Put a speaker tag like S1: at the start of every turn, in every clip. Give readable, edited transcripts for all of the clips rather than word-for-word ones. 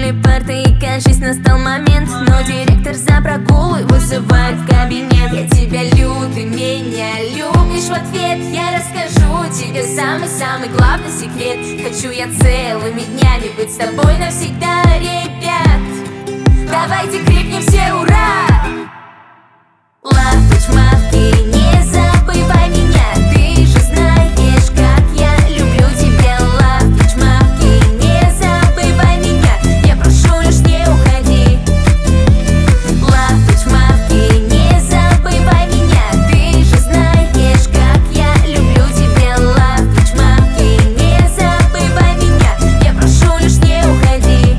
S1: школе парты и кажись, настал момент. Но директор за прогулы вызывает в кабинет. Я тебя люблю, ты меня любишь в ответ. Я расскажу тебе самый-самый главный секрет. Хочу я целыми днями быть с тобой навсегда, ребят. Давайте крикнем все ура! Лавки-чмавки, не забывай меня. Ты же знаешь, как я люблю тебя. Лавки-чмавки, не забывай меня. Я прошу лишь не уходи. Лавки-чмавки, не забывай меня. Ты же знаешь, как я люблю тебя. Лавки-чмавки, не забывай меня. Я прошу лишь не уходи.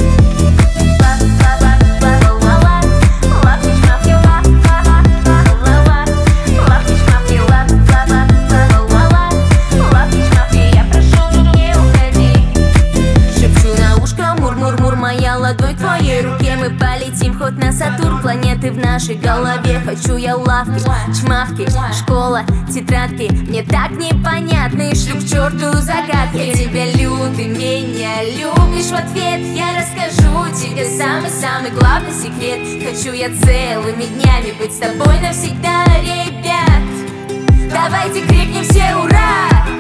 S1: Моя ладонь в твоей руке, мы полетим хоть на Сатурн. Планеты в нашей голове. Хочу я лавки, чмавки, школа, тетрадки. Мне так непонятно и шлю к черту загадки. Я тебя люблю, ты меня любишь в ответ. Я расскажу тебе самый-самый главный секрет. Хочу я целыми днями быть с тобой навсегда, ребят. Давайте крикнем все ура!